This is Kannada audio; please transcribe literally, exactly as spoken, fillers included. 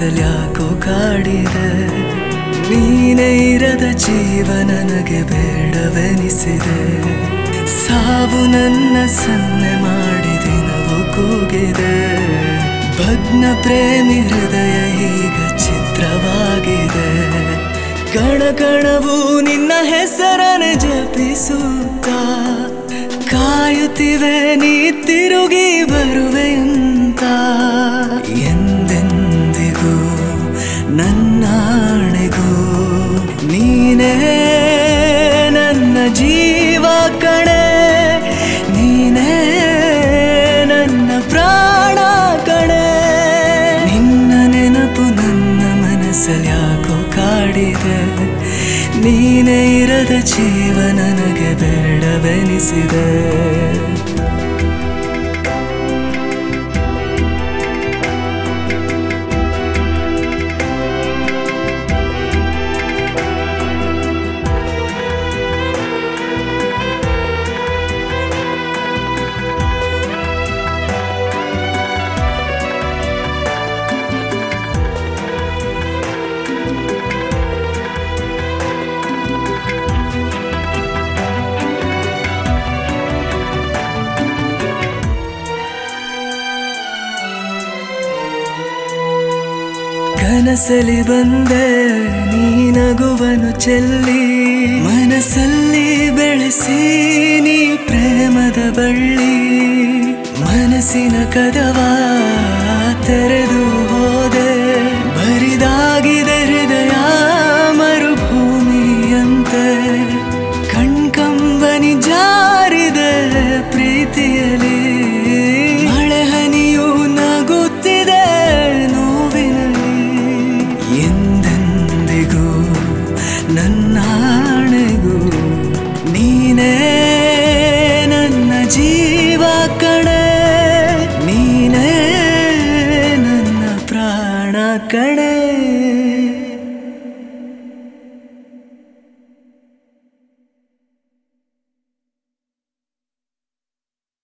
ಮನಸ್ಸಲ್ಯಾಕೋ ಕಾಡಿದೆ. ನೀನೇ ಇರದ ಜೀವ ನನಗೆ ಬೇಡವೆನಿಸಿದೆ. ಸಾವು ನನ್ನ ಸನ್ನೆ ಮಾಡಿ ದಿನವೂ ಕೂಗಿದೆ. ಭಗ್ನ ಪ್ರೇಮಿ ಹೃದಯ ಈಗ ಚಿತ್ರವಾಗಿದೆ. ಕಣ ಕಣವು ನಿನ್ನ ಹೆಸರನ್ನು ಜಪಿಸುತ್ತ ಕಾಯುತ್ತಿವೆ, ನೀ ತಿರುಗಿ ಬರುವೆಯಂತ. ಎಂದೆಂದಿಗೂ ನನ್ನಾಣೆಗೂ ನೀನೇ ನನ್ನ ಜೀವ ಕಣೆ. ನೀನೇ ನನ್ನ ಪ್ರಾಣ ಕಣೆ. ನಿನ್ನ ನೆನಪು ನನ್ನ ಮನಸ್ಸಲ್ಯಾಕೋ ಕಾಡಿದೆ. ನೀನೇ ಇರದ ಜೀವ ನನಗೆ ಬೇಡವೆನಿಸಿದೆ. ಕನಸಲಿ ಬಂದೆ ನೀ ನಗುವನು ಚೆಲ್ಲಿ, ಮನಸ್ಸಲ್ಲಿ ಬೆಳೆಸಿ ನೀ ಪ್ರೇಮದ ಬಳ್ಳಿ. ಮನಸ್ಸಿನ ಕದವ ತೆರೆದು